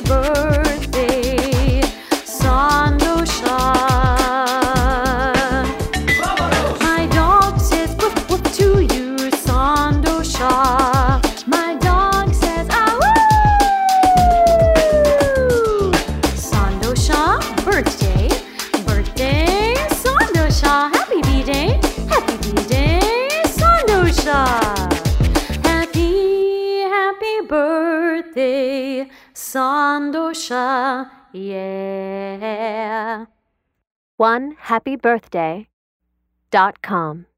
birthday, Sandosha. My dog says woof woof to you, Sandosha. My dog says ah woo. Sandosha, birthday, birthday, Sandosha. Happy B-Day, Sandosha. Happy birthday, Sandosha, yeah. OneHappyBirthday.com